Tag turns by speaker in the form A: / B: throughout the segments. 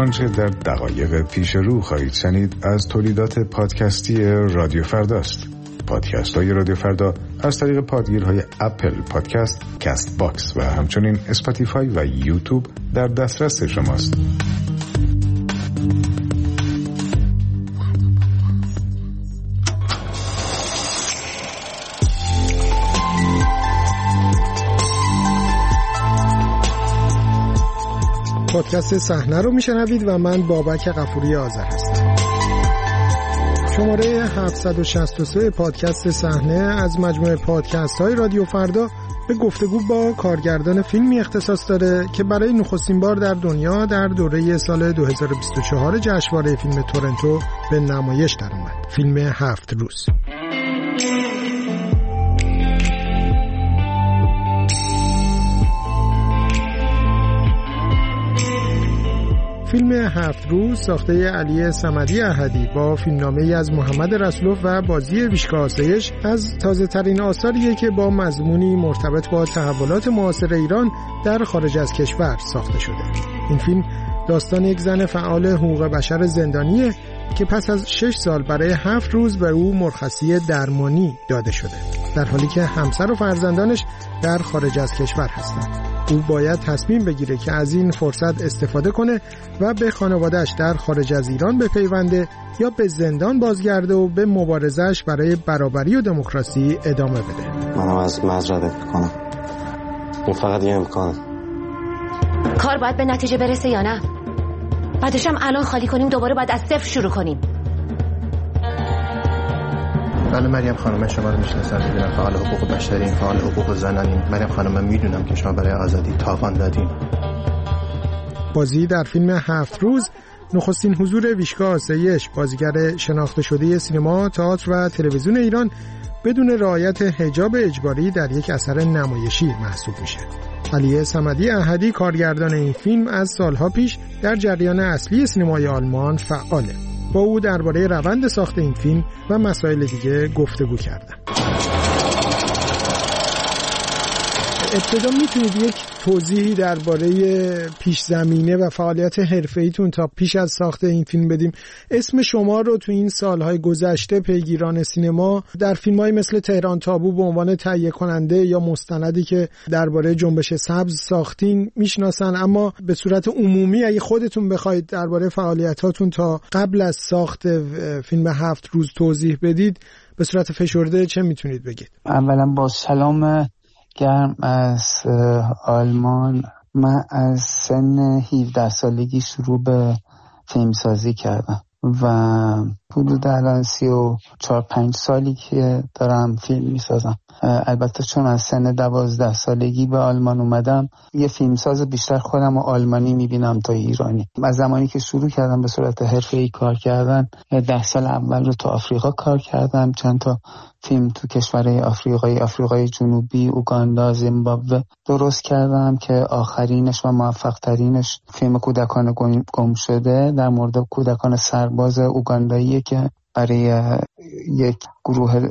A: آنچه در دقایق پیش رو خواهید شنید از تولیدات پادکستی رادیو فرداست. پادکست های رادیو فردا از طریق پادگیرهای اپل پادکست، کست باکس و همچنین اسپاتیفای و یوتیوب در دسترس شماست.
B: پادکست صحنه رو میشنوید و من بابک غفوری آذر هستم. شماره 763 پادکست صحنه از مجموعه پادکست های رادیو فردا به گفتگو با کارگردان فیلمی اختصاص داره که برای نخستین بار در دنیا در دوره سال 2024 جشنواره فیلم تورنتو به نمایش در اومد. فیلم 7 روز. فیلم 7 روز ساخته علی صمدی احدی با فیلمنامه‌ای از محمد رسولوف و بازی ویشکا آسایش از تازه‌ترین آثاریه که با مضمونی مرتبط با تحولات معاصر ایران در خارج از کشور ساخته شده. این فیلم داستان یک زن فعال حقوق بشر زندانیه که پس از 6 سال برای 7 روز به او مرخصی درمانی داده شده، در حالی که همسر و فرزندانش در خارج از کشور هستند. او باید تصمیم بگیره که از این فرصت استفاده کنه و به خانواده‌اش در خارج از ایران بپیونده یا به زندان بازگرده و به مبارزه‌اش برای برابری و دموکراسی ادامه بده.
C: منم از مزرعه میکنم. این فقط یه امکانه.
D: کار باید به نتیجه برسه یا نه؟ بعدش هم الان خالی کنیم دوباره باید از صفر شروع کنیم.
E: بله مریم خانم، شما رو میشناسم، میدونم فعال حقوق بشری، فعال حقوق زنانین. مریم خانم، من میدونم که شما برای آزادی تاوان دادین.
B: بازی در فیلم 7 روز نخستین حضور ویشکا آسایش، بازیگر شناخته شده سینما، تئاتر و تلویزیون ایران، بدون رعایت حجاب اجباری در یک اثر نمایشی محسوب میشه. علی صمدی احدی کارگردان این فیلم از سالها پیش در جریان اصلی سینمای آلمان فعاله. با او درباره روند ساخت این فیلم و مسائل دیگه گفتگو کردم. ابتدا میتونید یک توضیحی درباره پیش زمینه و فعالیت حرفه‌ایتون تا پیش از ساخت این فیلم بدیم؟ اسم شما رو تو این سالهای گذشته پیگیران سینما در فیلم‌های مثل تهران تابو به عنوان تهیه کننده یا مستندی که درباره جنبش سبز ساختین میشناسن، اما به صورت عمومی اگه خودتون بخواید درباره فعالیتاتون تا قبل از ساخت فیلم 7 روز توضیح بدید، به صورت فشرده چه میتونید بگید؟
F: اولا با سلام گرم از آلمان. من از سن 17 سالگی شروع به فیلمسازی کردم و حدود الان 34-35 سالی که دارم فیلم میسازم. البته چون از سن 12 سالگی به آلمان اومدم، یه فیلمساز بیشتر خودم و آلمانی میبینم تا ایرانی. از زمانی که شروع کردم به صورت حرفه‌ای کار کردن، 10 سال اول رو تو آفریقا کار کردم، چند تا فیلم تو کشورهای آفریقای جنوبی، اوگاندا، زیمبابوه درست کردم که آخرینش و موفق ترینش فیلم کودکان گم شده در مورد کودکان سرباز اوگانداییه که برای یک گروه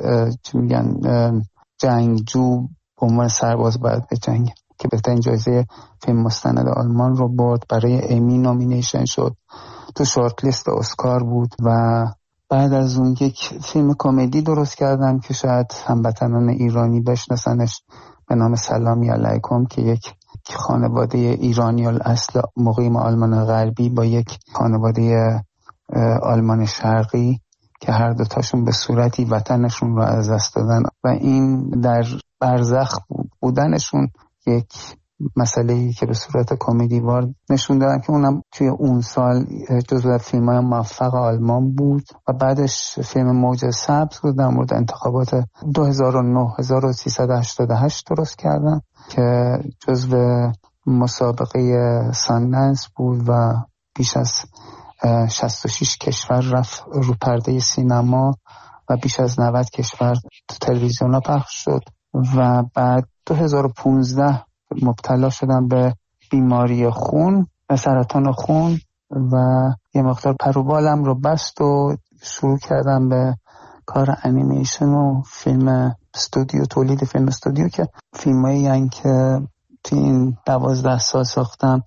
F: جنگجو به عنوان سرباز باید بجنگه، که بهترین جایزه فیلم مستند آلمان رو برد. برای امی نومینیشن شد، تو شورت لیست اسکار بود. و بعد از اون یک فیلم کمدی درست کردم که شاید هموطنان ایرانی بشناسنش، به نام سلامی علیکم، که یک خانواده ایرانی الاصل مقیم آلمان غربی با یک خانواده آلمان شرقی که هر دوتاشون به صورتی وطنشون رو از دست دادن و این در برزخ بودنشون یک مسئله‌ای که به صورت کمدی وار نشون دادن که اونم توی اون سال جزو فیلم‌های موفق آلمان بود. و بعدش فیلم موج سبز بود در مورد انتخابات 2009 1388 درست کردم که جزو مسابقه ساندنس بود و بیش از 66 کشور رفت رو پرده سینما و بیش از 90 کشور تو تلویزیون ها پخش شد. و بعد 2015 مبتلا شدم به بیماری خون، سرطان خون، و یه مقدار پروبالم رو بست و شروع کردم به کار انیمیشن و فیلم استودیو، تولید فیلم استودیو، که فیلمایی هستن که تو این 12 سال ساختم.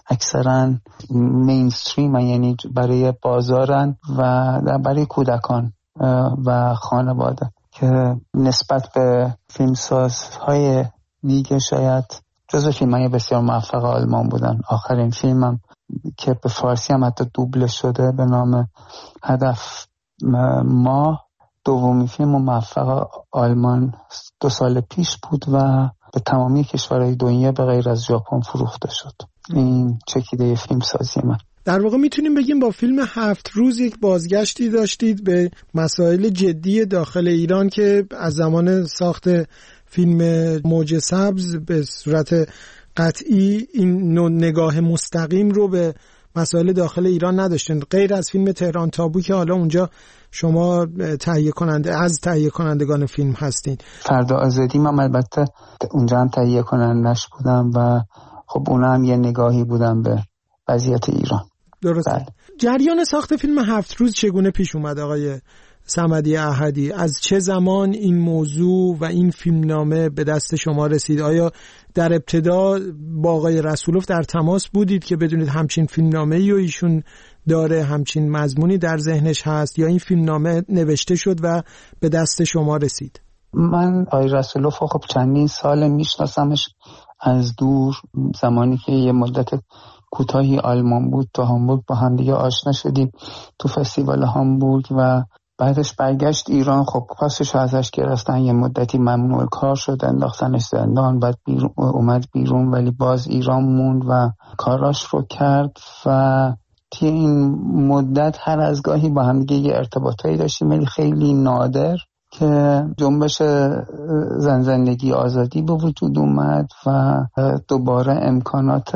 F: اکثرا مینستریم، یعنی برای بازارن و برای کودکان و خانواده، که نسبت به فیلمسازهای دیگه شاید جزو فیلم‌های بسیار موفق آلمان بودن. آخرین فیلمم که به فارسی هم حتی دوبله شده به نام هدف ما، دومین فیلم موفق آلمان 2 سال پیش بود و به تمامی کشورهای دنیا به غیر از ژاپن فروخته شد. این چکیده فیلم سازی من.
B: در واقع میتونیم بگیم با فیلم 7 روز یک بازگشتی داشتید به مسائل جدی داخل ایران که از زمان ساخت فیلم موج سبز به صورت قطعی این نگاه مستقیم رو به مسائل داخل ایران نداشتن، غیر از فیلم تهران تابو که حالا اونجا شما تهیه کنندگان فیلم هستین.
F: فردا آزادی من البته اونجا هم تهیه کنندش بودم و خب اونا هم یه نگاهی بودم به وضعیت ایران.
B: درسته.
F: بله.
B: جریان ساخت فیلم 7 روز چگونه پیش اومد آقای صمدی احدی؟ از چه زمان این موضوع و این فیلمنامه به دست شما رسید؟ آیا در ابتدا با آقای رسولوف در تماس بودید که بدونید همچین فیلمنامه‌ای و ایشون داره، همچین مضمونی در ذهنش هست، یا این فیلمنامه نوشته شد و به دست شما رسید؟
F: من آقای رسولوف خب چندین سال میشناسمش از دور. زمانی که یه مدت کوتاهی آلمان بود تو هامبورگ با هم دیگه آشنا شدیم تو فستیوال هامبورگ و بعدش برگشت ایران. خب پاسش ازش گرفتن، یه مدتی ممنوع کار شد، انداختنش زندان، بعد اومد بیرون ولی باز ایران موند و کاراش رو کرد و توی این مدت هر از گاهی با هم دیگه یه ارتباطایی داشتیم ولی خیلی نادر که جنبش زن زندگی آزادی به وجود اومد و دوباره امکانات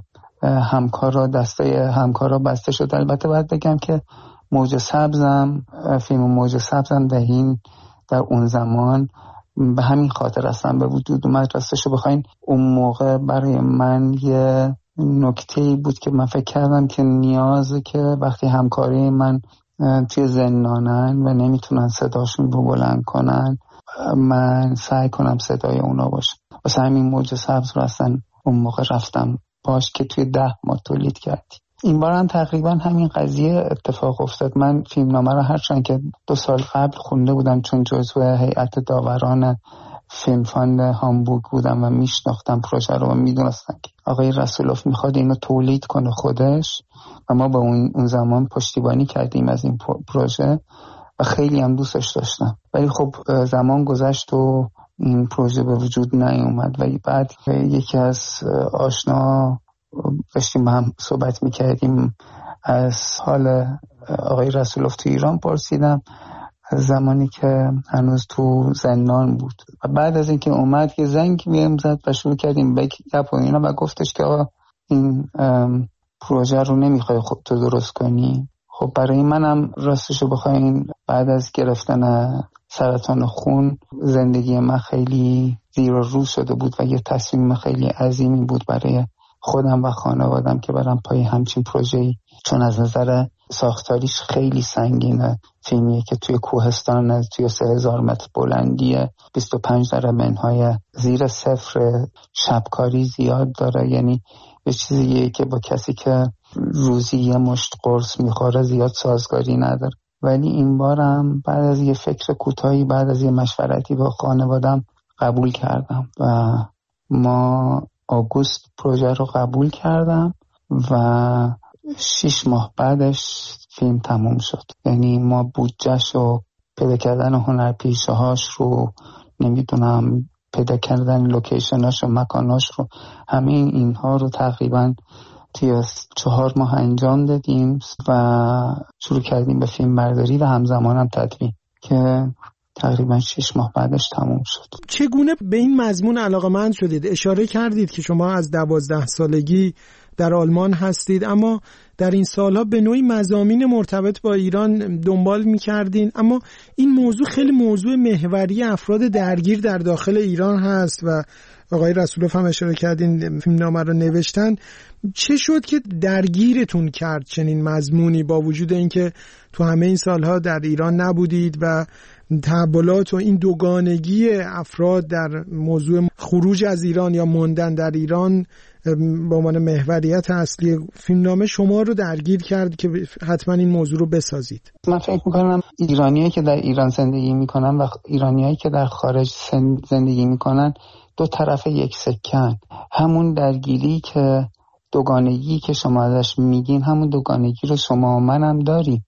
F: دسته همکارا بسته شد. البته باید بگم که موج سبزم، فیلم موج سبزم در اون زمان به همین خاطر اصلا به وجود اومد. راستشو بخواین اون موقع برای من یه نکته‌ای بود که من فکر کردم که نیازه که وقتی همکاری من توی زندانن و نمیتونن صداشون رو بلند کنن من سعی کنم صدای اونا باشم. واسه همین موج سبز رو اصلا اون موقع رفتم باش که توی 10 ماه تولید کردی. این بار هم تقریبا همین قضیه اتفاق افتاد. من فیلمنامه رو هرچند که 2 سال قبل خونده بودم چون جزو هیئت داوران فیلم فاند هامبورگ بودم و میشناختم پروژه رو و میدونستم که آقای رسولوف میخواد اینو تولید کنه خودش و ما با اون زمان پشتیبانی کردیم از این پروژه و خیلی هم دوستش داشتم. ولی خب زمان گذشت و این پروژه به وجود نیومد و بعد یکی از آشنا داشتیم با هم صحبت میکردیم از حال آقای رسولوف تو ایران پرسیدم زمانی که هنوز تو زندان بود و بعد از اینکه اومد که زنگ بهم زد و شروع کردیم گپ و اینا و گفتش که آقا این پروژه رو نمیخوای خودت درست کنی. خب برای منم راستشو بخواین بعد از گرفتن سرطان خون زندگی من خیلی زیر و رو شده بود و یه تصمیم خیلی عظیمی بود برای خودم و خانوادم که برم پای همچین پروژه‌ای، چون از نظر ساختاریش خیلی سنگینه. فیلمیه که توی کوهستان توی 3000 متر بلندیه، 25 درمنهای زیر صفر، شبکاری زیاد داره، یعنی یه چیزیه که با کسی که روزی یه مشت قرص میخوره زیاد سازگاری نداره. ولی این بارم بعد از یه فکر کوتاهی، بعد از یه مشورتی با خانوادم قبول کردم و ما آگوست پروژه رو قبول کردم و 6 ماه بعدش فیلم تموم شد. یعنی ما بودجه‌ش و پیدا کردن هنرپیشه هاش رو، نمیدونم پیدا کردن لوکیشناش و مکاناش رو، همه اینها رو تقریبا توی 4 ماه انجام دادیم و شروع کردیم به فیلم برداری و همزمان هم تدوین که تقریبا 6 ماه بعدش تموم شد.
B: چگونه به این مضمون علاقه‌مند شدید؟ اشاره کردید که شما از 12 سالگی در آلمان هستید، اما در این سالها به نوعی مضامین مرتبط با ایران دنبال می‌کردین، اما این موضوع خیلی موضوع محوری افراد درگیر در داخل ایران هست و آقای رسولوف هم اشاره کردین فیلمنامه رو نوشتن. چه شد که درگیرتون کرد چنین مضمونی با وجود اینکه تو همه این سالها در ایران نبودید و تحولات و این دوگانگی افراد در موضوع خروج از ایران یا موندن در ایران به عنوان محوریت اصلی فیلمنامه شما رو درگیر کرد که حتما این موضوع رو بسازید؟
F: من فکر میکنم ایرانیایی که در ایران زندگی میکنن و ایرانیایی که در خارج زندگی میکنن دو طرف یک سکن. همون درگیری که دوگانگی که شما ازش میگین، همون دوگانگی رو شما و منم داریم.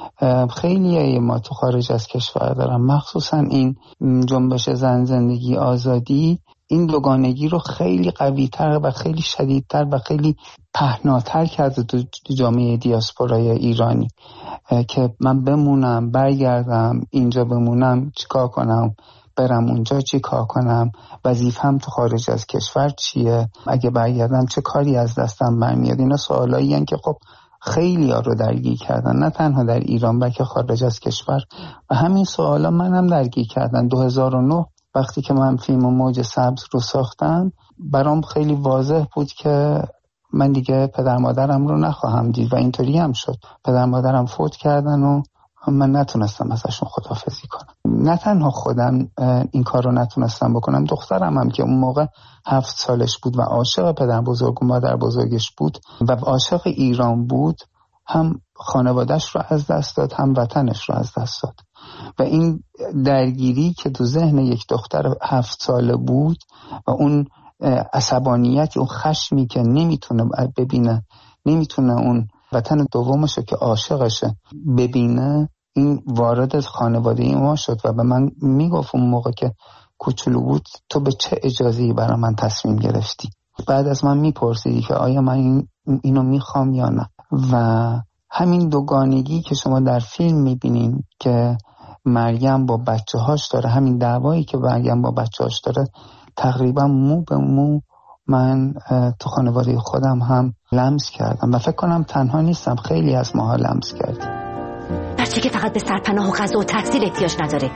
F: خیلی ما تو خارج از کشور دارم، مخصوصا این جنبش زن زندگی آزادی این دوگانگی رو خیلی قوی‌تر و خیلی شدیدتر و خیلی پهناتر کرده تو جامعه دیاسپورای ایرانی که من بمونم، برگردم، اینجا بمونم چیکار کنم، برم اونجا چیکار کنم، وظیفه‌م تو خارج از کشور چیه، اگه برگردم چه کاری از دستم برمیاد. اینا سوالایی هستن که خب خیلی ها رو درگیر کردن، نه تنها در ایران بلکه خارج از کشور. و همین سوالا منم درگیر کردن. 2009 وقتی که من فیلم موج سبز رو ساختم، برام خیلی واضح بود که من دیگه پدر مادرم رو نخواهم دید و اینطوری هم شد. پدر مادرم فوت کردن و من نتونستم ازشون خداحافظی کنم. نه تنها خودم این کار رو نتونستم بکنم، دخترم هم که اون موقع 7 سالش بود و عاشق پدر بزرگ و مادر بزرگش بود و عاشق ایران بود، هم خانوادهش رو از دست داد، هم وطنش رو از دست داد. و این درگیری که تو ذهن یک دختر 7 ساله بود و اون عصبانیت، اون خشمی که نمیتونه ببینه، نمیتونه اون وطن دومشه که عاشقشه ببینه، این وارد خانواده ما شد و به من میگفت اون موقع که کوچولو بود تو به چه اجازه‌ای برای من تصمیم گرفتی؟ بعد از من میپرسیدی که آیا من اینو میخوام یا نه. و همین دوگانگی که شما در فیلم میبینین که مریم با بچه‌هاش داره، همین دعوایی که مریم با بچه‌هاش داره، تقریبا مو به مو من تو خانواده خودم هم لمس کردم و فکر کنم تنها نیستم، خیلی از ماها لمس کردیم.
D: بچه که فقط به سرپناه و غذا و تحصیل احتیاج نداره.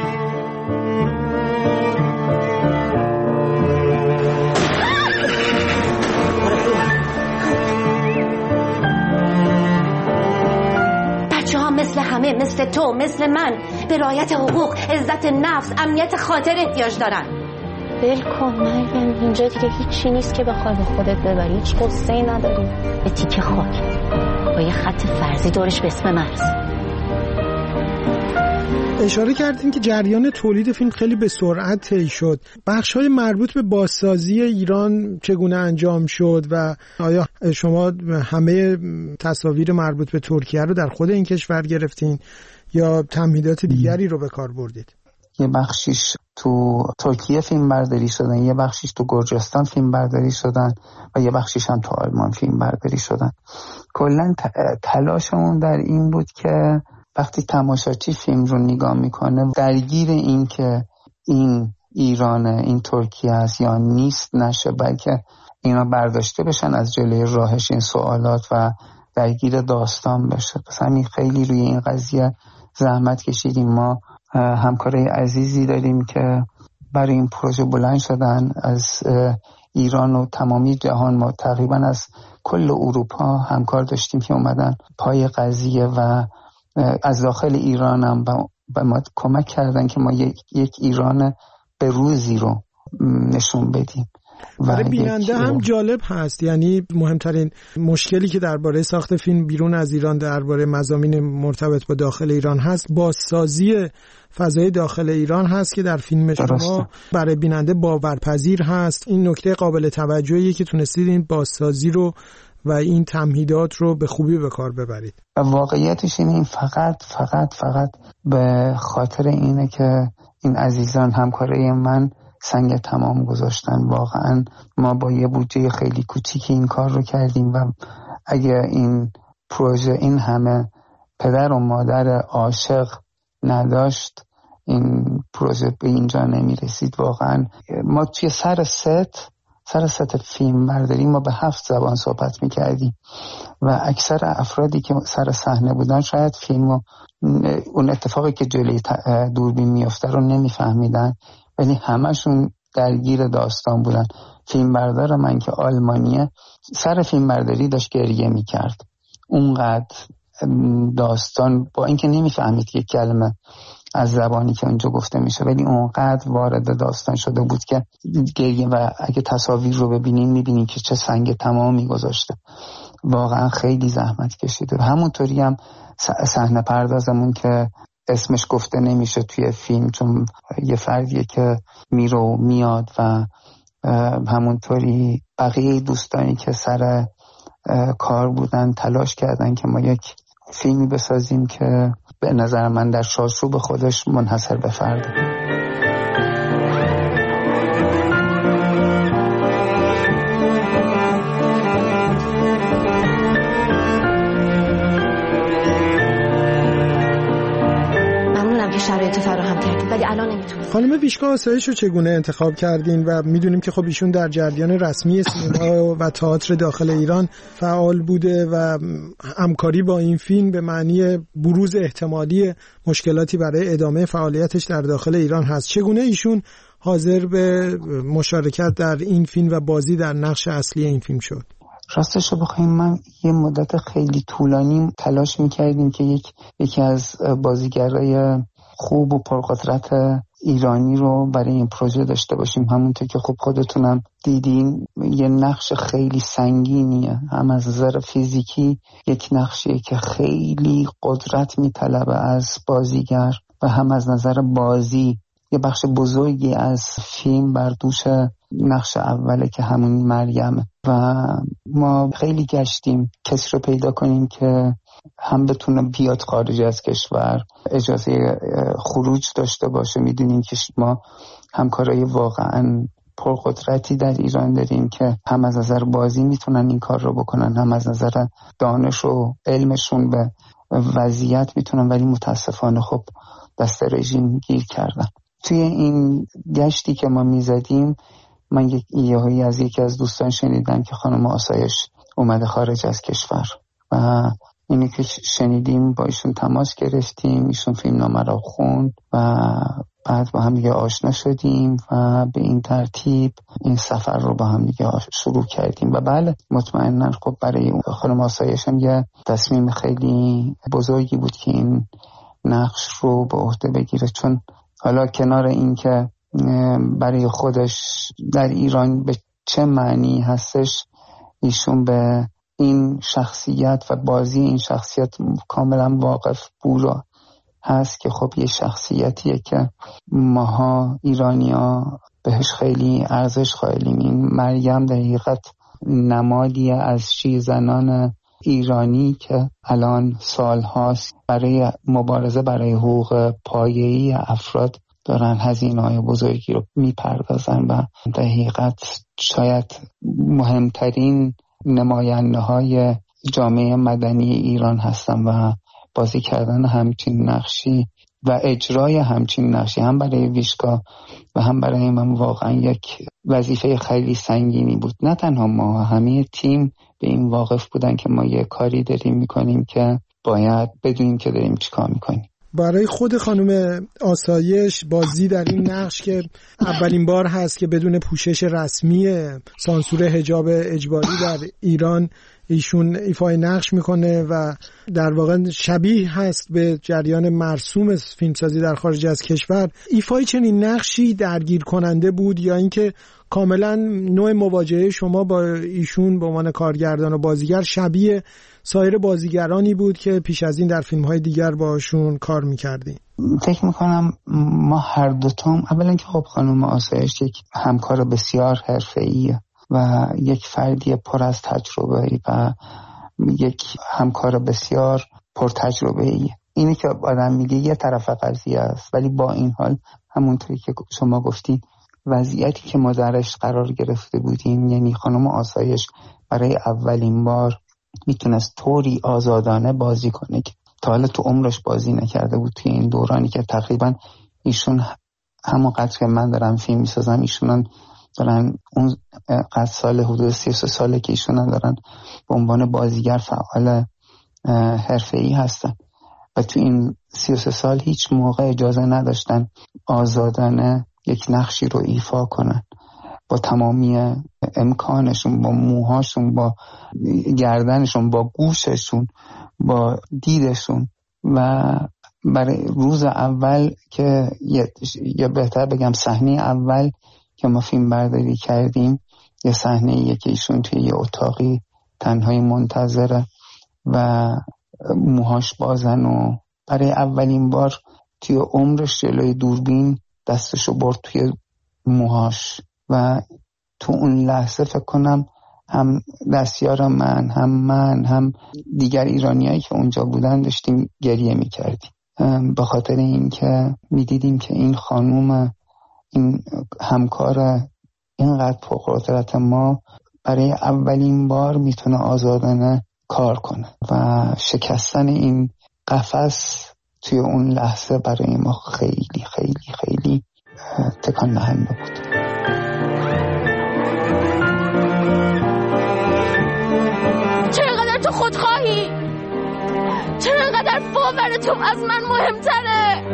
D: بچه ها مثل همه، مثل تو، مثل من، به رعایت حقوق، عزت نفس، امنیت خاطر احتیاج دارن.
G: ول کن مریم، اینجا دیگه هیچی نیست که بخوای به خودت ببری، هیچ قصه‌ای نداری.
D: به تیکه خاک با یه خط فرضی دورش به اسم مرز.
B: اشاره کردیم که جریان تولید فیلم خیلی به سرعت طی شد. بخش‌های مربوط به بازسازی ایران چگونه انجام شد و آیا شما همه تصاویر مربوط به ترکیه رو در خود این کشور گرفتین یا تمهیدات دیگری رو به کار بردید؟
F: یه بخشیش تو ترکیه فیلم برداری شدن، یه بخشیش تو گرجستان فیلم برداری شدن و یه بخشیش هم تو آلمان فیلم برداری شدن. کلاً تلاشمون در این بود که وقتی تماشاچی فیلم رو نگاه میکنه درگیر این که این ایرانه، این ترکیه است یا نیست نشه، بلکه اینا برداشته بشن از جلوی راهش این سوالات و درگیر داستان بشه. پس همین خیلی روی این قضیه زحمت کشیدیم. ما همکارای عزیزی داریم که برای این پروژه بلند شدن از ایران و تمامی جهان. ما تقریبا از کل اروپا همکار داشتیم که اومدن پای قضیه و از داخل ایران هم به ما کمک کردن که ما یک ایران به روزی رو نشون بدیم.
B: برای بیننده هم جالب هست، یعنی مهمترین مشکلی که درباره ساخت فیلم بیرون از ایران درباره مضامین مرتبط با داخل ایران هست، بازسازی فضای داخل ایران هست که در فیلم شما برای بیننده باورپذیر هست. این نکته قابل توجهیه که تونستید این بازسازی رو و این تمهیدات رو به خوبی به کار ببرید.
F: و واقعیتش این فقط به خاطر اینه که این عزیزان همکارای من سنگ تمام گذاشتن. واقعا ما با یه بودجه خیلی کوچیکی این کار رو کردیم و اگر این پروژه این همه پدر و مادر عاشق نداشت، این پروژه به اینجا نمی رسید. واقعا ما توی سر ست فیلم برداری ما به 7 زبان صحبت می کردیم و اکثر افرادی که سر صحنه بودن شاید فیلم و اون اتفاقی که جلوی دوربین میفته رو نمی فهمیدن، ولی همشون درگیر داستان بودن. فیلم بردار من که آلمانیه سر فیلم برداری داشت گریه می کرد، اونقدر داستان با اینکه نمی فهمید که کلمه از زبانی که اونجا گفته میشه، ولی اونقدر وارد داستان شده بود که گریه و اگه تصاویر رو ببینین میبینین که چه سنگ تمامی گذاشته. واقعا خیلی زحمت کشیده. همونطوری هم صحنه پردازمون که اسمش گفته نمیشه توی فیلم چون یه فردیه که میره و میاد و همونطوری بقیه دوستانی که سر کار بودن تلاش کردن که ما یک فیلمی بسازیم که به نظر من در چارچوب خودش منحصر به فرده.
D: شرایط فراهم کردید ولی الان نمیتونم.
B: خانم ویشکا آسایش رو چگونه انتخاب کردین و میدونیم که خب ایشون در جریان رسمی سینما و تئاتر داخل ایران فعال بوده و همکاری با این فیلم به معنی بروز احتمالی مشکلاتی برای ادامه فعالیتش در داخل ایران هست. چگونه ایشون حاضر به مشارکت در این فیلم و بازی در نقش اصلی این فیلم شد؟
F: راستش رو بخوایم من یه مدت خیلی طولانی تلاش میکردیم که یکی از بازیگرای خوب و پرقدرت ایرانی رو برای این پروژه داشته باشیم. همونطور که خب خودتونم دیدین یه نقش خیلی سنگینیه، هم از نظر فیزیکی یک نقشیه که خیلی قدرت میطلبه از بازیگر و هم از نظر بازی یه بخش بزرگی از فیلم بر دوش نقش اوله که همون مریمه و ما خیلی گشتیم کسی رو پیدا کنیم که هم بتونه بیاد خارج از کشور، اجازه خروج داشته باشه. میدونیم که ما همکارای واقعا پرقدرتی در ایران داریم که هم از نظر بازی میتونن این کار رو بکنن، هم از نظر دانش و علمشون به وضعیت میتونن، ولی متاسفانه خب دست رژیم گیر کردن. توی این گشتی که ما میزدیم من یهویی از یکی از دوستان شنیدم که خانم آسایش اومده خارج از کشور و اینی که شنیدیم با ایشون تماس گرفتیم، ایشون فیلمنامه رو خوند و بعد با هم دیگه آشنا شدیم و به این ترتیب این سفر رو با هم دیگه شروع کردیم. و بله مطمئناً خب برای خانم آسایش هم یه تصمیم خیلی بزرگی بود که این نقش رو به عهده بگیره، چون حالا کنار این که برای خودش در ایران به چه معنی هستش، ایشون به این شخصیت و بازی این شخصیت کاملا واقف بود هست که خب یه شخصیتیه که ماها ایرانی‌ها بهش خیلی ارزش قائلیم. این مریم در حقیقت نمادیه از زنان ایرانی که الان سالهاست برای مبارزه برای حقوق پایه‌ای افراد دارن هزینه‌های بزرگی رو میپردازن و در حقیقت شاید مهمترین نماینده‌های جامعه مدنی ایران هستن و بازی کردن همچین نقشی و اجرای همچین نقشی هم برای ویشکا و هم برای من واقعا یک وظیفه خیلی سنگینی بود. نه تنها ما، همه تیم به این واقف بودن که ما یه کاری داریم میکنیم که باید بدونیم که داریم چیکار میکنیم.
B: برای خود خانم آسایش بازی در این نقش که اولین بار هست که بدون پوشش رسمی سانسور حجاب اجباری در ایران ایشون ایفای نقش میکنه و در واقع شبیه هست به جریان مرسوم فیلمسازی در خارج از کشور. ایفای چنین نقشی درگیر کننده بود یا اینکه کاملا نوع مواجهه شما با ایشون به عنوان کارگردان و بازیگر شبیه سایر بازیگرانی بود که پیش از این در فیلم‌های دیگر باشون کار می‌کردین؟
F: فکر می‌کنم ما هر دوتام، اولا که خب خانم آسایش یک همکار بسیار حرفه‌ایه و یک فردی پر از تجربه و یک همکار بسیار پرتجربه‌ای. اینی که آدم میگه یه طرف قضیه است، ولی با این حال همونطوری که شما گفتین وضعیتی که ما درش قرار گرفته بودیم، یعنی خانم آسایش برای اولین بار میتونست طوری آزادانه بازی کنه که تا حالا تو عمرش بازی نکرده بود. توی این دورانی که تقریبا ایشون همونقدر که من دارم فیلم میسازم ایشون دارن اون قد سال حدود 33 ساله که ایشون دارن به عنوان بازیگر فعال حرفه‌ای هستن و تو این 33 سال هیچ موقع اجازه نداشتن آزادانه یک نقشی رو ایفا کنن با تمامی امکانشون، با موهاشون، با گردنشون، با گوششون، با دیدشون. و برای روز اول که یا بهتر بگم صحنه اول که ما فیلم برداری کردیم، یه صحنه که ایشون توی یه اتاقی تنهایی منتظره و موهاش بازن و برای اولین بار توی عمرش جلوی دوربین دستشو برد توی موهاش و تو اون لحظه فکر کنم هم دستیار من هم دیگر ایرانیایی که اونجا بودن داشتیم گریه میکردیم به خاطر اینکه میدیدیم که این خانوم، این همکار اینقدر پرقدرت ما برای اولین بار میتونه آزادانه کار کنه و شکستن این قفس توی اون لحظه برای ما خیلی خیلی خیلی تکان دهنده بود.
H: چقدر تو خودخواهی، چقدر باور تو از من مهمتره.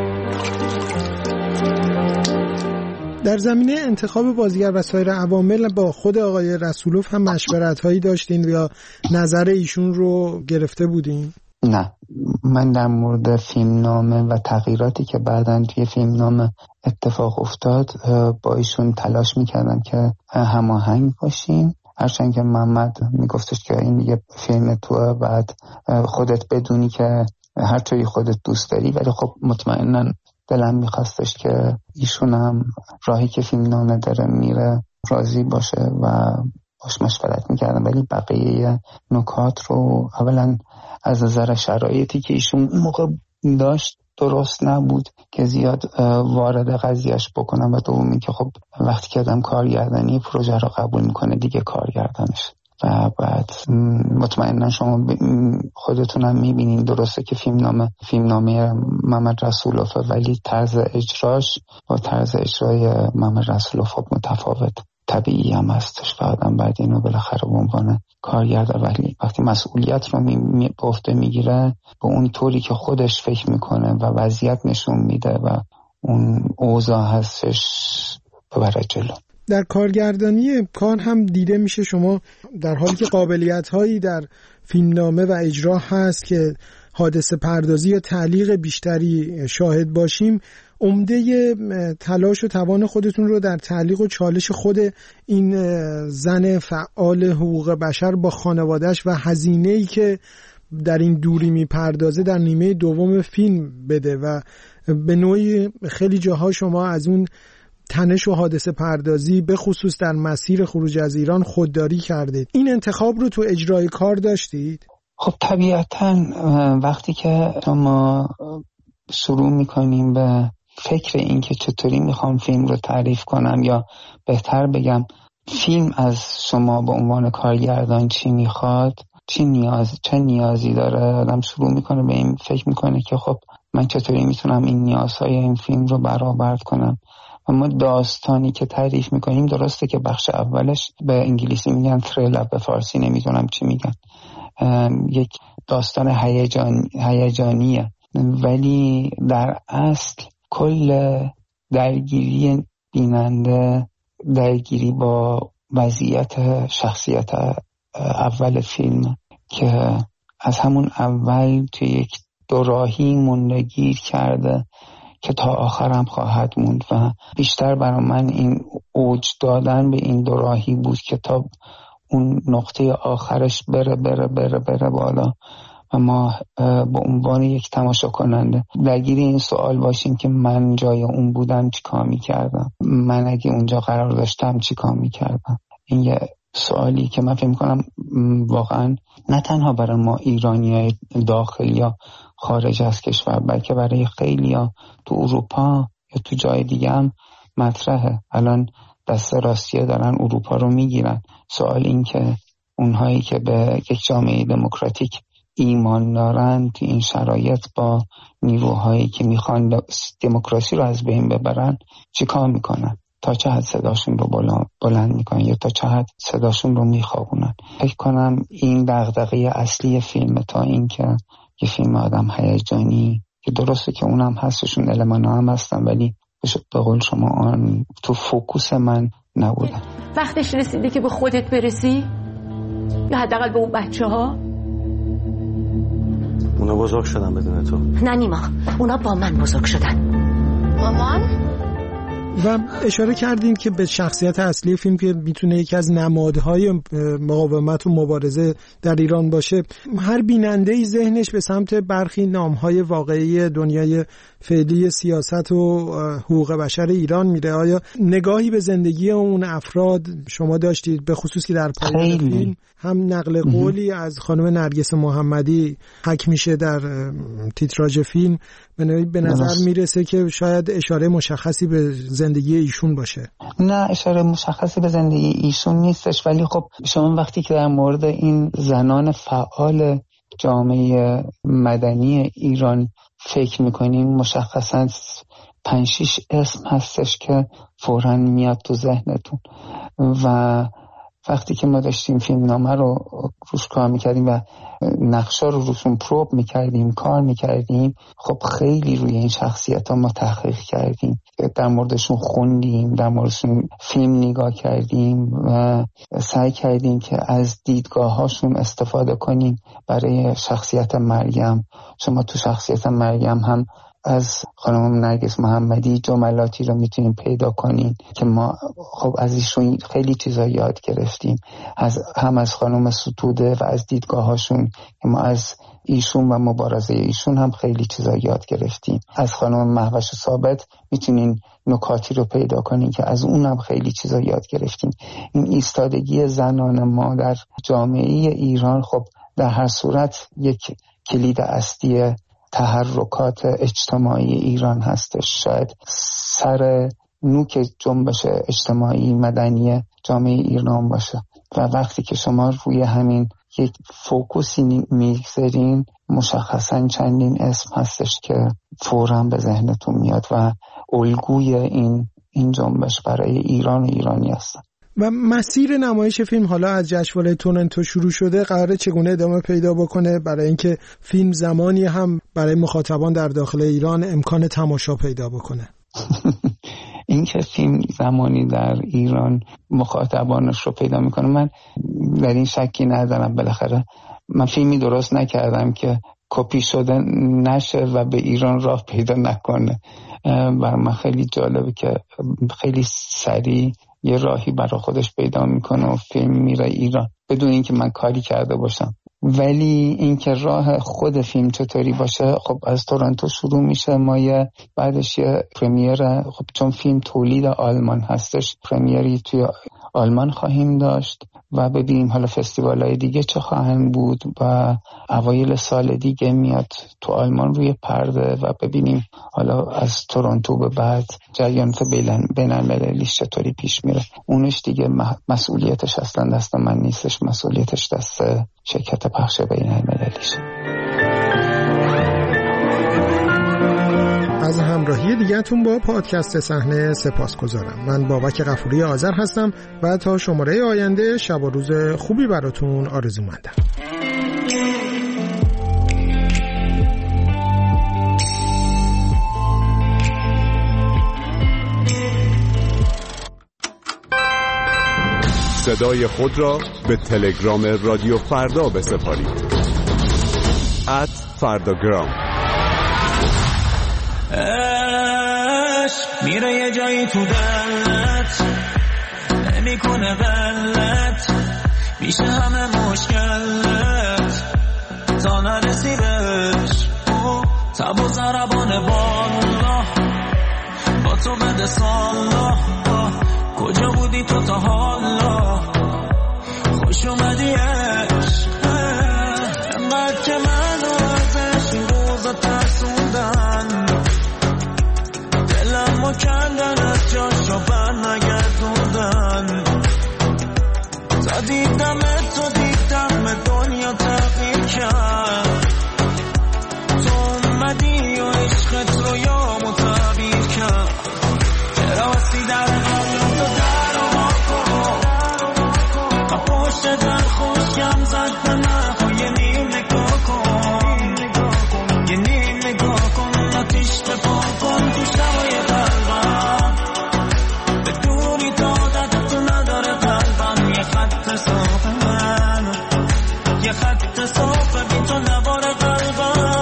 B: در زمینه انتخاب بازیگر و سایر عوامل با خود آقای رسولوف هم مشورت‌هایی داشتین یا نظر ایشون رو گرفته بودین؟
F: نه، من در مورد فیلمنامه و تغییراتی که بعداً توی فیلمنامه اتفاق افتاد با ایشون تلاش میکردم که هماهنگ باشیم، هرچند که محمد میگفتش که این دیگه فیلم توه، بعد خودت بدونی که هر طوری خودت دوست داری، ولی خب مطمئناً دلم میخواستش که ایشون هم راهی که فیلمنامه داره میره راضی باشه و باش مشورت میکردم. ولی بقیه نکات رو اولا از نظر شرایطی که ایشون موقع داشت درست نبود که زیاد وارد قضیهش بکنم و دومی که خب وقتی که آدم کارگردانی پروژه رو قبول میکنه دیگه کارگردانش و بعد مطمئنا شما خودتونم میبینین درسته که فیلمنامه محمد رسولوفه ولی طرز اجراش با طرز اجرای محمد رسولوف خب متفاوت طبیعی هم هستش و آدم بعد اینو بالاخره به عنوان کارگردان ولی وقتی مسئولیت رو به عهده میگیره به اون طوری که خودش فکر میکنه و وضعیت نشون میده و اون اوضاع هستش ببره جلو.
B: در کارگردانی کار هم دیده میشه شما در حالی که قابلیت هایی در فیلمنامه و اجرا هست که حادثه پردازی یا تعلیق بیشتری شاهد باشیم، عمده تلاش و توان خودتون رو در تعلیق و چالش خود این زن فعال حقوق بشر با خانوادهش و هزینه‌ای که در این دوری میپردازه در نیمه دوم فیلم بده و به نوعی خیلی جاها شما از اون تنش و حادثه پردازی به خصوص در مسیر خروج از ایران خودداری کردید. این انتخاب رو تو اجرای کار داشتید؟
F: خب طبیعتاً وقتی که ما شروع میکنیم به فکر این که چطوری میخوام فیلم رو تعریف کنم یا بهتر بگم فیلم از شما به عنوان کارگردان چی میخواد، چه نیازی داره، آدم شروع میکنه به این فکر میکنه که خب من چطوری میتونم این نیازهای این فیلم رو برآورد کنم. اما داستانی که تعریف میکنیم درسته که بخش اولش به انگلیسی میگن تریلر، به فارسی نمیدونم چی میگن، یک داستان هیجانیه ولی در اصل کل درگیری بیننده درگیری با وضعیت شخصیت اول فیلم که از همون اول توی یک دوراهی موندگیر کرده که تا آخرم خواهد موند و بیشتر برای من این اوج دادن به این دوراهی بود که تا اون نقطه آخرش بره بالا و ما به عنوان یک تماشا کننده درگیر این سوال باشیم که من جای اون بودم چی کار می‌کردم، من اگه اونجا قرار داشتم چی کار می‌کردم. این یه سوالی که من فکر می‌کنم واقعا نه تنها برای ما ایرانیای داخل یا خارج از کشور بلکه برای خیلیا تو اروپا یا تو جای دیگه هم مطرحه. الان دست راستیه دارن اروپا رو میگیرن. سوال این که اونهایی که به یک جامعه دموکراتیک ایمان دارن تو این شرایط با نیروهایی که میخوان دموکراسی رو از بین ببرن چی کار میکنن، تا چه حد صداشون رو بلند میکنن یا تا چه حد صداشون رو میخوابونن. فکر کنم این دغدغه اصلی فیلم تا این که یه فیلم آدم هیجانی که درسته که اونم هستشون المانا هم هستن ولی به قول شما آن تو فوکوس من نبودن.
H: وقتش رسیده که به خودت برسی یا حداقل به اون بچه ها.
C: اونا بزرگ شدن بدون تو.
D: نه نیما، اونا با من بزرگ شدن.
H: مامان؟
B: و اشاره کردیم که به شخصیت اصلی فیلم که میتونه یکی از نمادهای مقاومت و مبارزه در ایران باشه، هر بیننده‌ای ذهنش به سمت برخی نامهای واقعی دنیای فعلی سیاست و حقوق بشر ایران میره. آیا نگاهی به زندگی اون افراد شما داشتید؟ به خصوص که در پایان فیلم هم نقل قولی از خانم نرگس محمدی حک میشه در تیتراژ فیلم، به نظر میرسه که شاید اشاره مشخصی به زندگی ایشون باشه.
F: نه، اشاره مشخصی به زندگی ایشون نیستش، ولی خب شما وقتی که در مورد این زنان فعال جامعه مدنی ایران فکر میکنین مشخصاً 5-6 اسم هستش که فوراً میاد تو ذهنتون. و وقتی که ما داشتیم فیلم نامه رو روش کار میکردیم و نقشا رو روشون پروب میکردیم، کار میکردیم، خب خیلی روی این شخصیت ها ما تحقیق کردیم، در موردشون خوندیم، در موردشون فیلم نگاه کردیم و سعی کردیم که از دیدگاه هاشون استفاده کنیم برای شخصیت مریم. شما تو شخصیت مریم هم از خانم نرگس محمدی جملاتی رو میتونیم پیدا کنیم که ما خب از ایشون خیلی چیزا یاد گرفتیم، هم از خانم ستوده و از دیدگاهاشون که ما از ایشون و مبارزه ایشون هم خیلی چیزا یاد گرفتیم. از خانم مهوش ثابت میتونین نکاتی رو پیدا کنین که از اون هم خیلی چیزا یاد گرفتیم. این ایستادگی زنان ما در جامعه ایران خب در هر صورت یک کلید اصلی تحرکات اجتماعی ایران هستش، شاید سر نوک جنبش اجتماعی مدنی جامعه ایران باشه. و وقتی که شما روی همین یک فوکوسی میگذارین مشخصا چندین اسم هستش که فوراً به ذهنتون میاد و الگوی این جنبش برای ایران و ایرانی هستن.
B: و مسیر نمایش فیلم حالا از جشنواره تورنتو شروع شده، قراره چگونه ادامه پیدا بکنه برای اینکه فیلم زمانی هم برای مخاطبان در داخل ایران امکان تماشا پیدا بکنه؟
F: اینکه فیلم زمانی در ایران مخاطبانش رو پیدا میکنه، من در این شکی ندارم. بالاخره من فیلمی درست نکردم که کپی شده نشه و به ایران راه پیدا نکنه. برای من خیلی جالبه که خیلی سریع یه راهی برای خودش پیدا میکنه و فیلم میره ایران بدون اینکه من کاری کرده باشم. ولی اینکه راه خود فیلم چطوری باشه، خب از تورنتو شروع میشه. ما بعدش یه پرمیر، خب چون فیلم تولید آلمان هستش، پرمیری توی آلمان خواهیم داشت و ببینیم حالا فستیوال‌های دیگه چه خواهند بود و اوایل سال دیگه میاد تو آلمان روی پرده و ببینیم حالا از تورنتو به بعد جریانات بین‌المللیش چطوری پیش میره. اونش دیگه مسئولیتش اصلا دست من نیستش، مسئولیتش دست شرکت پخش بین‌المللیشه.
B: از همراهی دیگه‌تون با پادکست صحنه سپاسگزارم. من بابک غفوری آذر هستم و تا شماره آینده شب و روز خوبی براتون آرزومندم.
I: صدای خود را به تلگرام رادیو فردا بسپارید. @فرداگرام.
J: میره یه جایی تو دلت، نمیکنه غلط، میشه همه مشکلت تا نرسی بهش. تب و ضربان بالا با تو بده سالا، کجا بودی تو تا حالا؟ خوش اومدی عشق، انقدر که من ازش این روزا ترسوندن، دلمو کندن از جاشو بر نگردوندن. تا دیدم دنیا تغییر کرد، تو اومدی و عشقت رو یامو تعبیر کرد. چرا بستی در قلب تو در و ماکو و پشت در خوشم زد به نخو. یه نیم نگاه کن، یه نیم نگاه کن، آتیش بپا کن تو شبای قلبم. به دوری تا عادت تو نداره قلبم. یه خط صاف من، یه خط صاف بی تو نباره قلبم.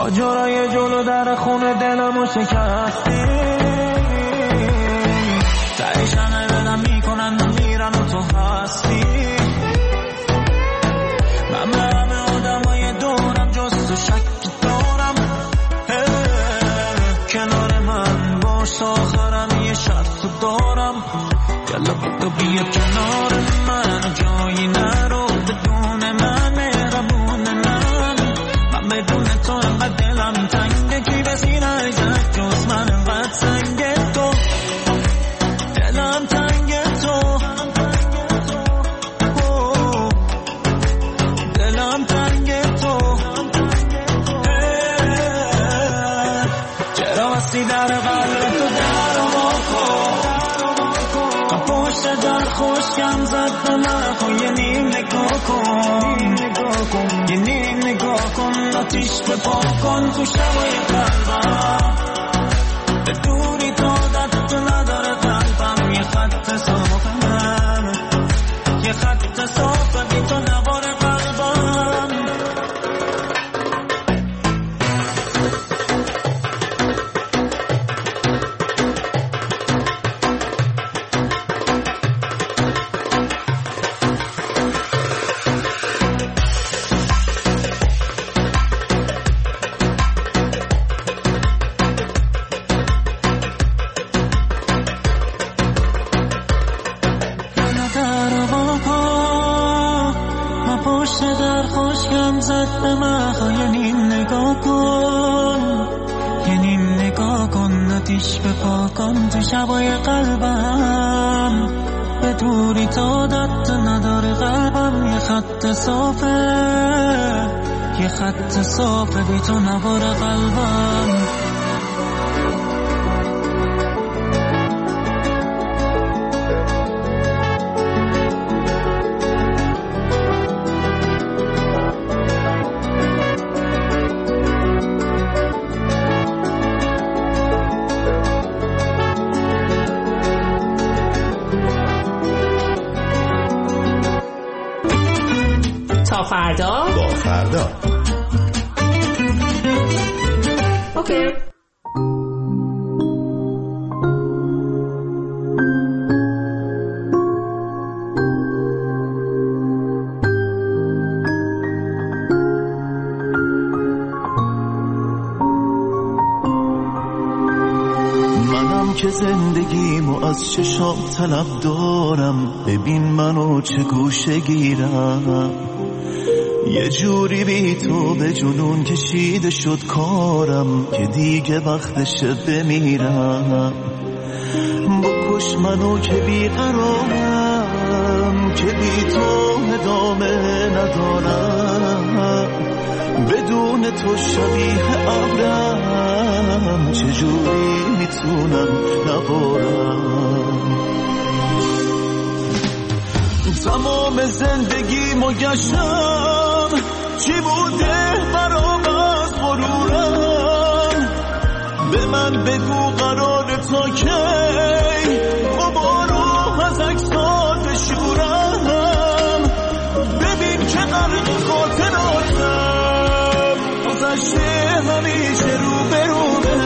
J: با جرای جلو در خونه دلمو شکستی، تایش همه بدم میکنن و میرن و تو هستی. من به همه آدمای دورم جز تو شکی دارم، کنار من باش آخرم یه شرط تو دارم. یلا بگو بیا کنار من، جایی نرو بدون من، مهربون من بدون تو انقدر دلم تنگه، کی بسی نایزد جز من انقدر سنگه تو، دلم تنگه تو، دلم تنگه تو. چرا بستی در قلب تو در پشت در خوشم زد به من، خو یه نیم نگاه کن، یه نیم نگاه کن، آتیش به پا کن تو شبای قلبم، به دوری تا دست نداره قلبم، یه خط صافه من، یه خط صافه بی تو نباره قلبم. تو شبای قلبم، به دوری تا دست نداره قلبم، یه خط صافه، یه خط صافه بی تو نباره قلبم.
K: فردا با فردا. اوکی.
J: منم که زندگیمو از چشام طلب دارم، ببین منو چه گوشه گیرم، یه جوری بی تو به جنون کشیده شد کارم، که دیگه وقتشه بمیرم. بکش منو که بیقرارم، که بی تو ادامه ندارم، بدون تو شبیه ابرم، چجوری میتونم نبارم. تمام زندگیمو گشتم، چی بوده برام از غرورم، به من بگو قرار تا کی غبارو از عکسات بشورم، ببین که غرق خاطراتم، گذشته همیشه رو به رومه،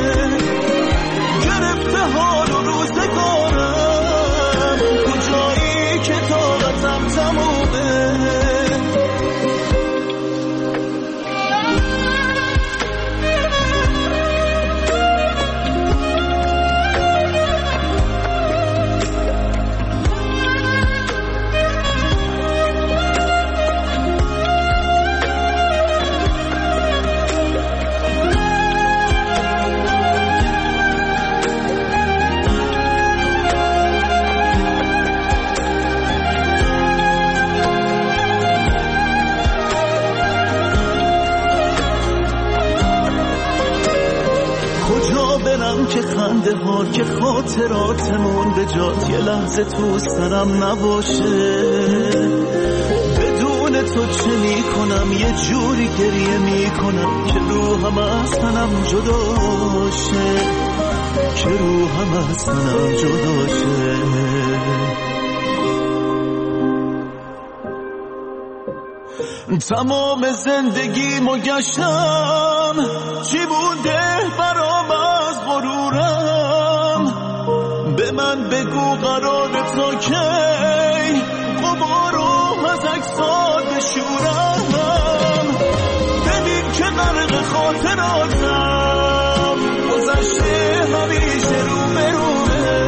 J: گرفته حال و روزگارم، کجایی که طاقتم تمومه. که خنده ها که خاطراتمون به جات یه لحظه تو سرم نباشه، بدون تو چه میکنم، یه جوری گریه میکنم که روحم از تنم جداشه، که روحم از تنم جداشه. تمام زندگیمو گشتم، چی بوده برام از غرورم، به من بگو قرار تا کی غبارو از اجساد بشورم. ببین که غرق خاطراتم، گذشته همیشه رو به روه،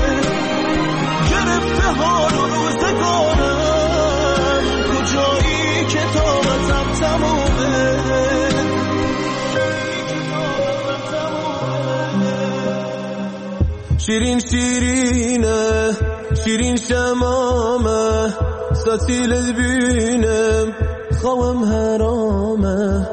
J: گرفته حال و روزگارم، کجایی که طاقتم تمومه. شیرین شیرینه شیرین شمامه، ستیلت بینم خوام حرامه.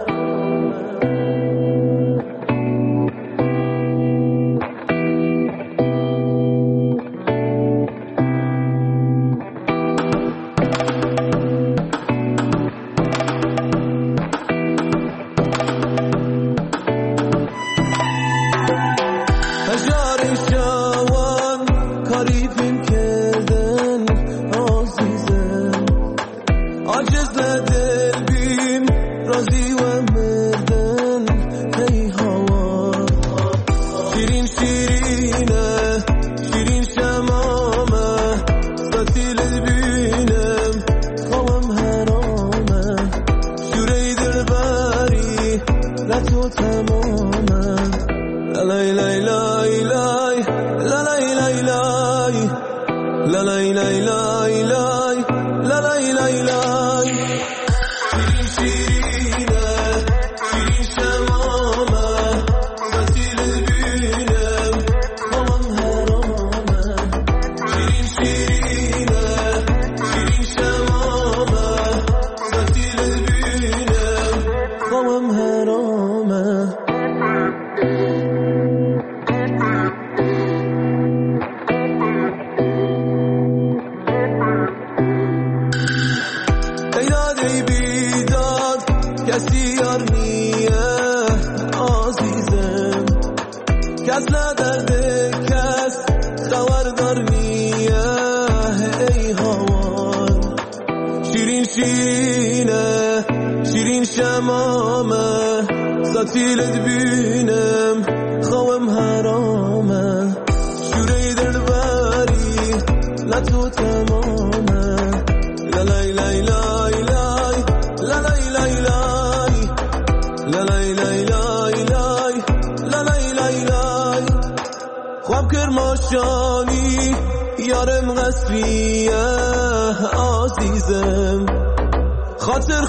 L: خاطر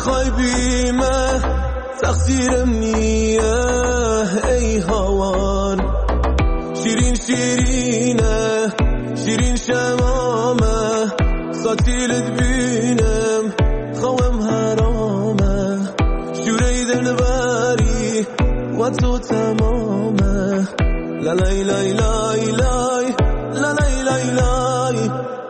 L: خایبیمه تقصیرم نیه ای هوان. شیرین شیرینه شیرین شمامه، ساتیلت بینم خوام حرامه. شوری دلبری و تو تمامه. لالای لای لای لای لالای لای لای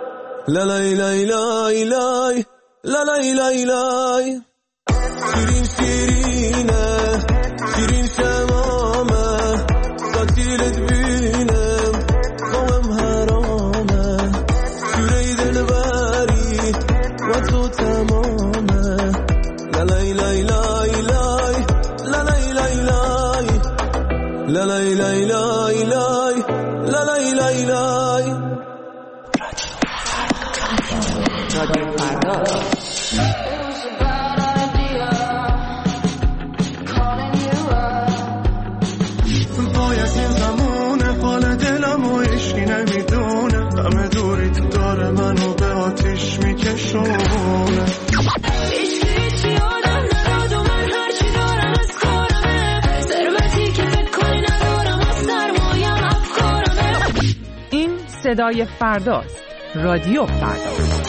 L: لالای لای لای لای لالای لای لای. شیرین شیرینه شیرین شمامه، ساتیلت بینم خوام حرامه. شوری دلبری و تو تمامه. لالای لای لای لای لالای لای لای لالای لای لای لای لالای لای لای.
K: رادیو فردا.
J: باید این زمونه حال دلم و عشقی نمیدونه، همه دوری تو داره منو به آتیش میکشونه.
H: هیچ یادم نداد و من هرچی دارم از کارمه، ثروتی که فکر کنی ندارم از سرمایم افکارمه.
M: این صدای فرداست. رادیو فردا.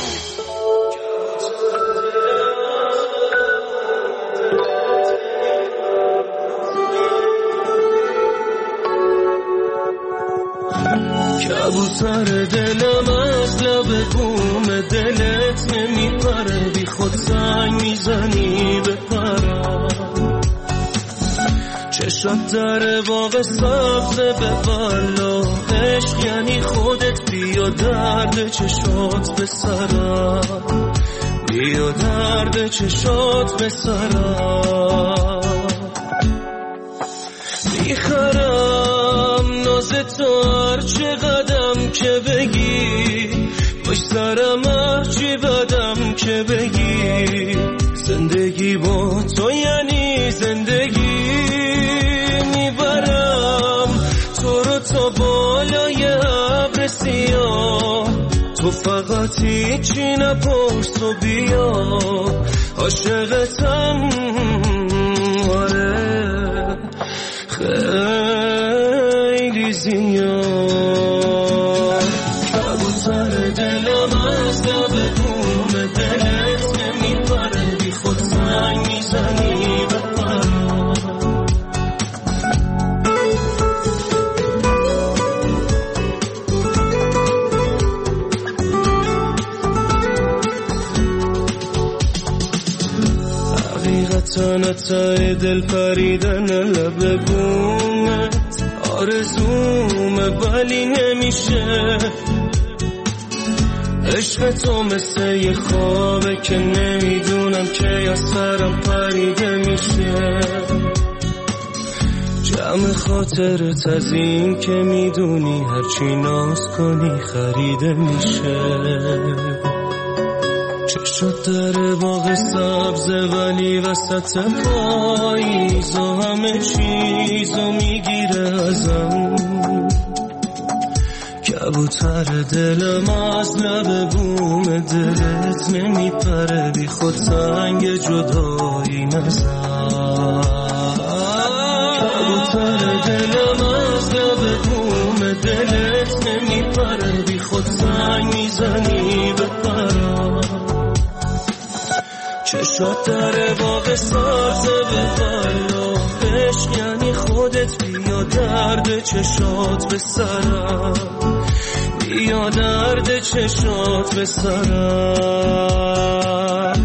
J: کبوتر دلم از لب بوم دلت نمیپره، بی خود زنگ میزنی به پرم. چشم در باغ سبزه به والا، عشق یعنی خودت، بیا درد چشات به سرم، بیا درد چشات به سرم.
L: میخرم ناز تو هر چه قدم که بگی، باش سرم هر چی بدم که بگی. زندگی با تو یعنی زندگی، میبرم تو رو تا بالای ابر سیاه. تو فقط هیچی نپرس و بیا، عاشقتم آره خیلی زیاد. کبوتر دلم از لب بوم دلت نمیپره، بی خود زنگ میزنی به پرام. حقیقتا تای دل پریدن لب بومت آرزومه ولی نمیشه. عشق تو مثل یه خوابه که نمیدونم که یا سرم پریده میشه. جمع خاطرت از این که میدونی هرچی ناز کنی خریده میشه. چشت در باغ سبز ولی وسط پاییز و همه چیزو میگیره ازم. کبوتر دلم از لب بوم دلت نمیپره، بی خود سنگ جدایی نزن. کبوتر دلم از لب بوم دلت نمیپره، بی خود سنگ میزنی به پرام. چشات در باغ سبز به بالا، عشق یعنی خودت بیا درد چشات به سرم، بیا درد چشات به سرم.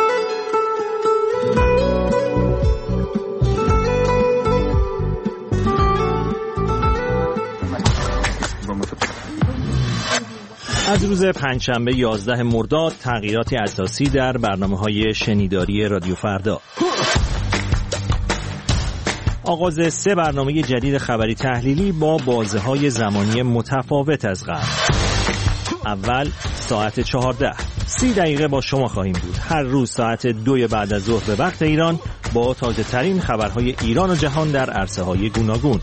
N: از روز پنجشنبه 11 مرداد تغییراتی اساسی در برنامه‌های شنیداری رادیو فردا. آغاز 3 برنامه جدید خبری تحلیلی با بازه‌های زمانی متفاوت از قبل. اول ساعت 14 30 دقیقه با شما خواهیم بود. هر روز ساعت 2 بعد از ظهر به وقت ایران با تازه ترین خبرهای ایران و جهان در عرصه‌های گوناگون.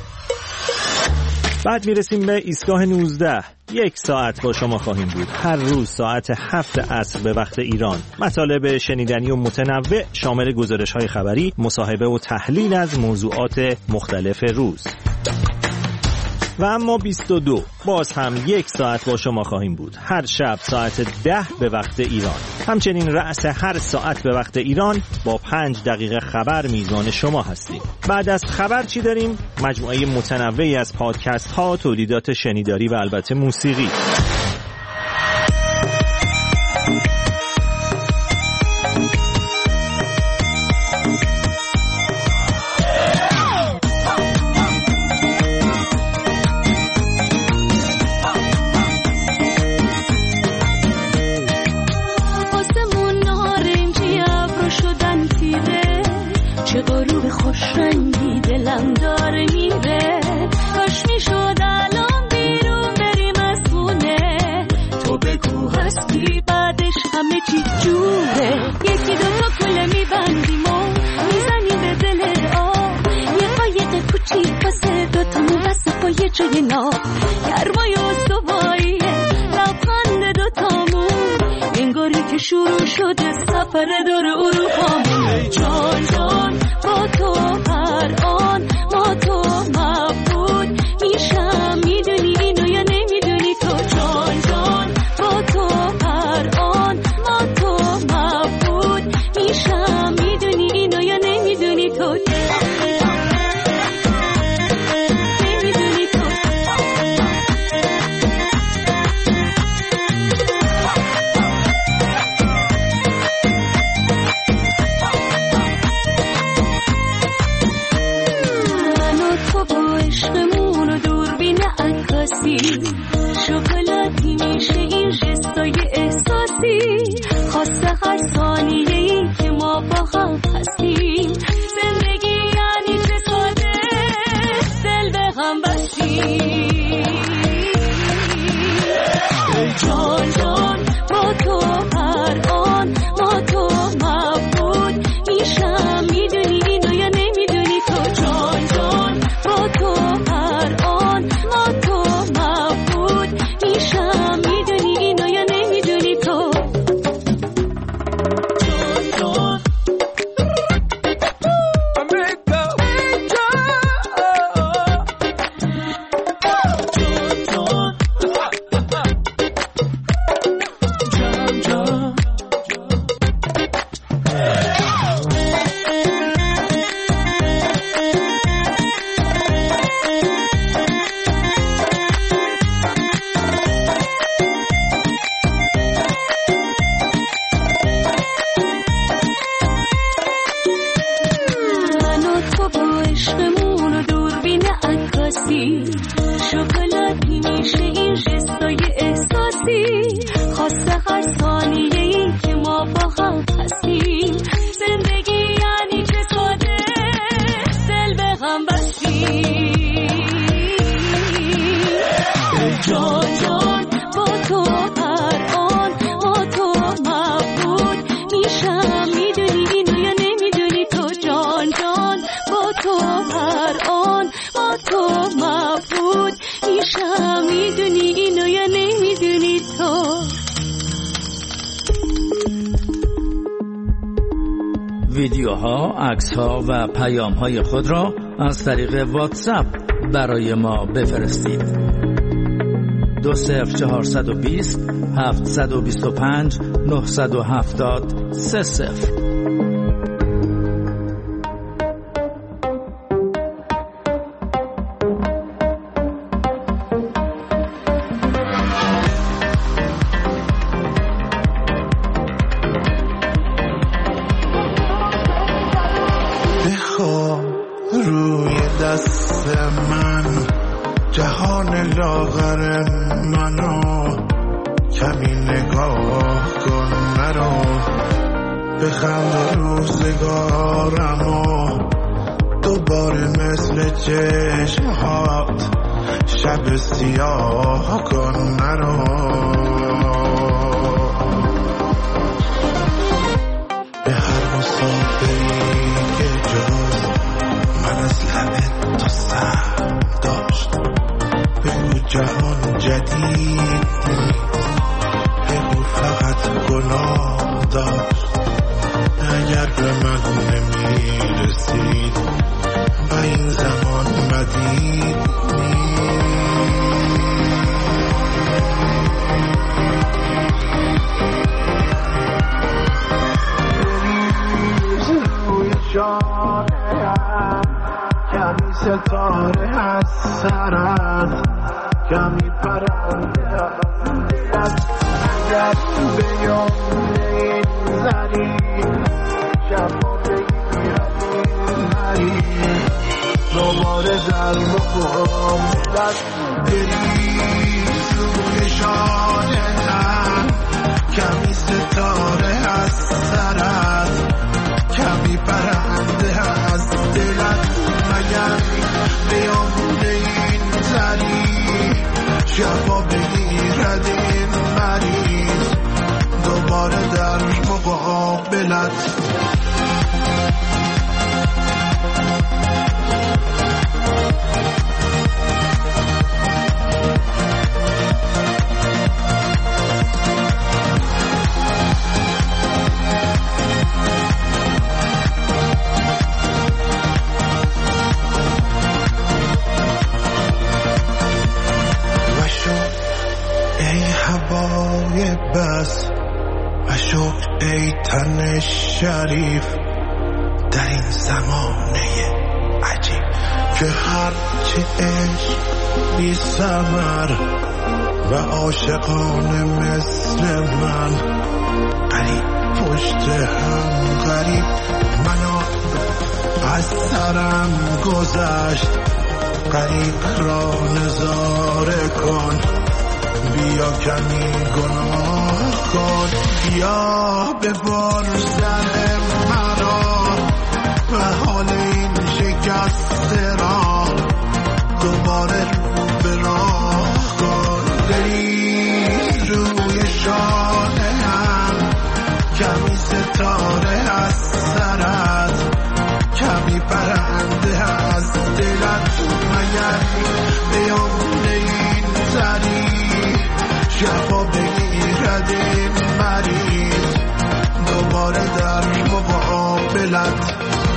N: بعد میرسیم به ایستگاه 19. 1 ساعت با شما خواهیم بود. هر روز ساعت 7 عصر به وقت ایران. مطالب شنیدنی و متنوع شامل گزارش‌های خبری، مصاحبه و تحلیل از موضوعات مختلف روز. و اما 22 باز هم 1 ساعت با شما خواهیم بود. هر شب ساعت 10 به وقت ایران. همچنین رأس هر ساعت به وقت ایران با 5 دقیقه خبر میزبان شما هستیم. بعد از خبر چی داریم؟ مجموعه متنوعی از پادکست ها، تولیدات شنیداری و البته موسیقی.
H: رنگی دلم داره میره، کاش میشد الان بیرون بریم از خونه. تو بگو هستی بعدش همه چی جوره. یکی دوتا کله میبندیم و میزنیم به دل آب، یه قایق کوچیک واسه دوتامون وسط با یه جای ناب. گرمای استواییه لبخند دوتامون، انگاری که شروع شده سفر دور اروپامون. ای جان جان با تو هر آن ما تو مبود میشم، میدونی اینو یا نمیدونی تو؟ جان جان با تو هر آن ما تو مبود میشم، میدونی اینو یا نمیدونی تو؟ نمیدونی تو؟ واسه هر ثانیه‌ای که ما با هم هستیم. زندگی یعنی چه ساده دل به غم بستیم. جان جان با تو هر آن با تو مبهوت میشم. میدونی اینو یا نمیدونی تو؟ جان جان با تو هر آن با تو مبهوت میشم. میدونی اینو یا نمیدونی تو؟
O: ویدیوها، عکس‌ها و پیام‌های خود را از طریق واتساپ برای ما بفرستید. 20420 725 970 30.
J: روی دست من جهان لاغر منو کمی نگاه کن مرا. بخند روزگارمو دوباره مثل چشمهات شب سیاه کن مرا. به هر مسافری که جز من از لبت تو سر داشت بگو جهان جدید بگو فقط گناه داشت. اگر به من نمیرسید و این زمان مدید کمی ستاره از سرت کمی پرنده از دلت. اگر به یاد این زنی شبا بگیرد این هری دوباره در مقابلت بریز روی شانتم. کمی ستاره از سرت کمی پرنده از دلت. مگر بیام این زنی شبا بگیرد این مریض دوباره در مقابلت. بس و شکر ای تن شریف در این زمانه عجیب که هرچه عشق بی ثمر و عاشقانه مثل من قریب پشت هم غریب. منو از سرم گذشت قریب را نظاره کن. بیا کمی گناه کن بیا ببر سر مرا و حال این شکسته را دوباره رو به راه کن. بریز روی شانه هم کمی ستاره از سرت کمی پرنده از دلت. مگر بیام این زنی شبا بگیرد این مریض دوباره در مقابلت.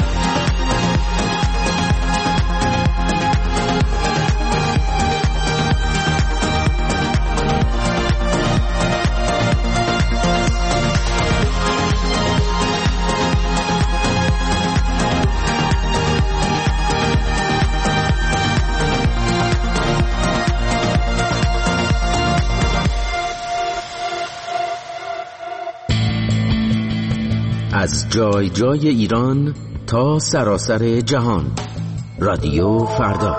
P: از جای جای ایران تا سراسر جهان. رادیو فردا.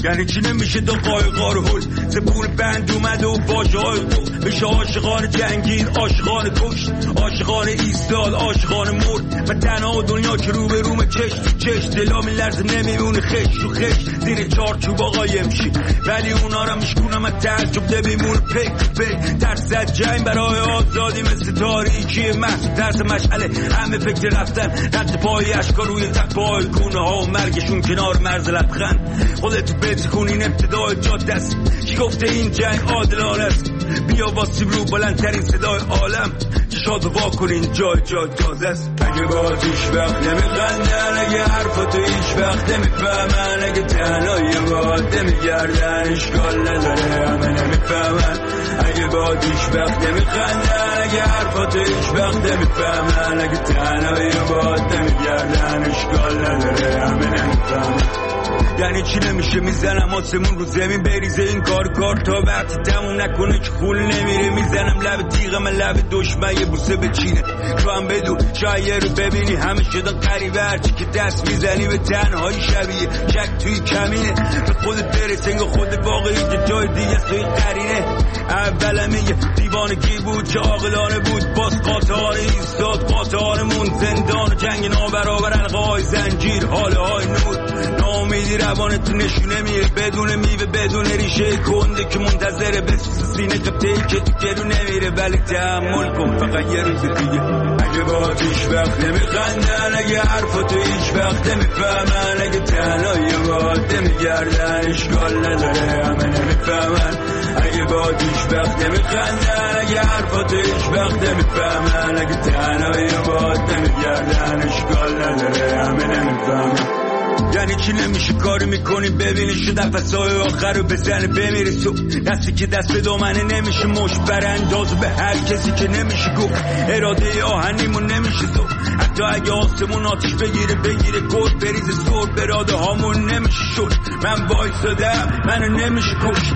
J: یعنی چی نمیشه دو قایقا رو هل زبون بند اومده و باشه های دو میشه عاشقان جنگین عاشقان کشت عاشقان ایستاد عاشقان مرد و تنها دنیا که رو به روم چشت تو چشت دلا میلرزه نمیمونه خش تو خش زیر چارچوب قایم شی ولی اونا رو میشکونم از تعجب نمیمونه پک تو پک ترس جنگ برای آزادی مثل تاریکی محصول ترس مشعله همه فکر رفتن رد پای اشکا روی تک پای گونه ها و مرگشون کنار مرز لبخند خودتو بتکون این ابتدای جاده است کی گفته این جنگ عادلانه است بیا واسیم رو بلندترین صدای عالم چشاتو وا کنین جای تازه است اگه باز هیچ وقت نمیخندن اگه حرفاتو هیچ وقت نمیفهمن اگه تنهایی باید نمیگردن اشکال نداره همه نمیفهمن اگه باز هیچ وقت نمیخندن اگه حرفاتو هیچ وقت نمیفهمن اگه تنهایی باید نمیگردن اشکال نداره همه نمیفهمن یعنی چی نمیشه میزنم آسمون رو زمین بریزه این کار تا وقتی تموم نکنه که خون نمیره میزنم لب تیغم لب دشمن یه بوسه بچینه تو هم بدون شاید رو ببینی همه شدن قریبه هرچی که دست میزنی به تنهایی شبیه شک توی کمینه به خودت برس انگاه خود واقعی که جای دیگه توی قرینه اولم یه دیوانگی بود که عاقلانه بود باز قاطعانه ایستاد قاطعانمون زندان و جنگ نابرابر القای زنجیر حاله های نور ناامیدی روانت نشونه میره بدون میوه بدون ریشه کنده که منتظره بسوز سینه قبطه‌ای که تو گلو نمیره ولی تحمل کن فقط یه روز دیگه اگه باز هیچ وقت نمیخندن اگه حرفاتو هیچ وقت نمیفهمن اگه تنهایی باید نمیگردن اشکال نداره همه نمیفهمن اگه باز هیچ وقت نمیخندن اگه حرفاتو هیچ وقت نمیفهمن اگه تنهایی باید نمیگردن اشکال نداره همه نمیفهمن یعنی چی نمیشه کاری میکنی ببینی شد نفسای آخر رو بزنه بمیره تو دستی که دست دامنه نمیشه مش برانداز به هر کسی که نمیشه گفت اراده آهنیمون نمیشه تو حتی اگه آسمون آتش بگیره گل بریزه سر براده هامون نمیشه شد من وایسادم منو نمیشه کش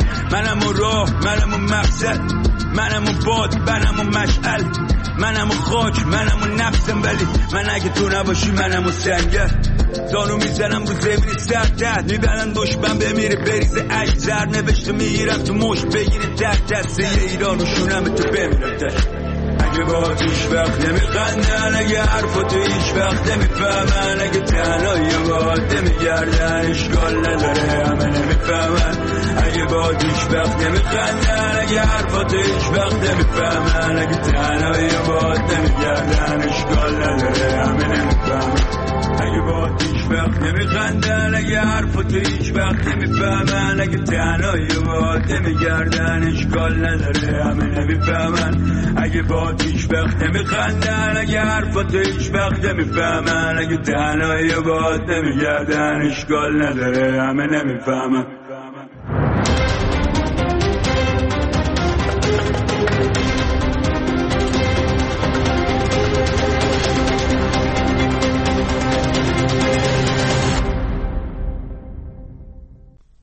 J: منم و راه منم و مقصد منم و باد منم و مشعل منم و خاک منم و نفسم ولی من اگه تو نباشی منم و سنگر زانو میزنم رو زمین سر تحت میبرن دشمن بمیره بریزه عشق زر نوشته میگیرم تو مشت بگیره تحت دسته ایران و شونم تو بمیرم تحت اگه باز هیچ وقت نمیخندن اگه حرفاتو هیچ وقت نمیفهمن اگه تنهایی باید نمیگردن اشکال نداره همه نمیفهمن اگه باز هیچ وقت نمیخندن اگه حرفاتو هیچ وقت نمیفهمن اگه تنهایی باید نمیگردن اشکال نداره همه نمیفهمن اگه با هیچ وقت نمیخندن اگه حرفاتو هیچ وقت نمیفهمن اگه تنهایی باید نمیگردن اشکال نداره همه نمیفهمن اگه با هیچ وقت نمیخندن اگه حرفاتو هیچ وقت نمیفهمن اگه تنهایی باید نمیگردن اشکال نداره همه نمیفهمن